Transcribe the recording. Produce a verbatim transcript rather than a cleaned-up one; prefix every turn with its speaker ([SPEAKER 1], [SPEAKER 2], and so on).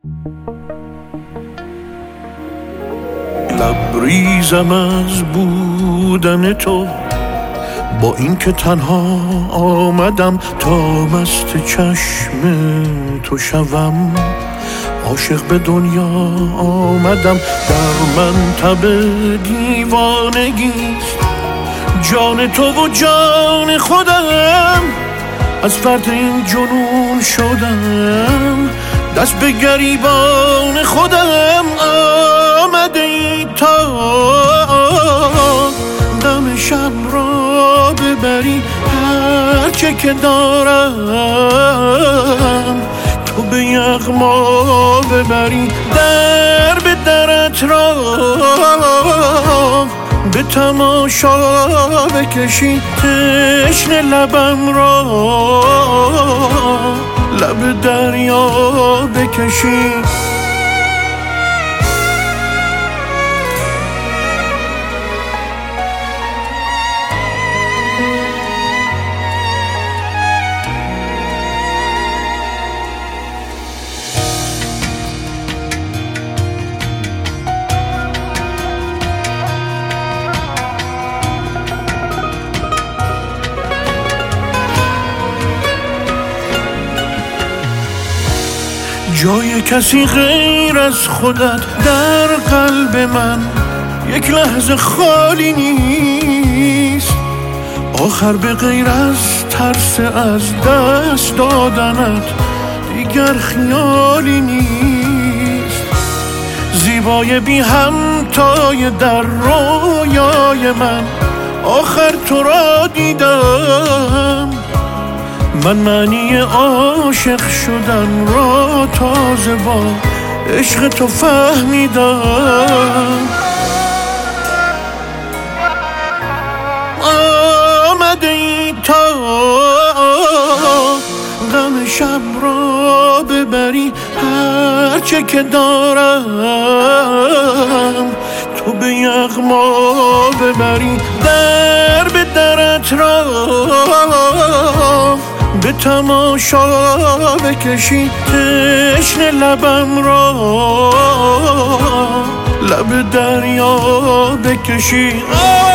[SPEAKER 1] لبریزم از بودن تو، با این که تنها آمدم تا مست چشم تو شوم. عاشق به دنیا آمدم در منطب دیوانگیست، جان تو و جان خودم، از فرط این جنون شدم. دست به گریبان خودم آمده ای تا غم شب را ببری، هرچه که دارم تو به یغما ببری. در به درت را به تماشا بکشی، تشنه لبم را لب دریا بکشی. جای کسی غیر از خودت در قلب من یک لحظه خالی نیست. آخر به غیر از ترس از دست دادنت دیگر خیالی نیست. زیبای بی همتای در رویای من، آخر تو را دیدم. من معنی عاشق شدن را تازه با عشق تو فهمیدم. آمده ای تا غم شب را ببری، هرچه که دارم تو به یغما ببری. در به درت را به تماشا بکشی، تشنه لبم را لب دریا بکشی.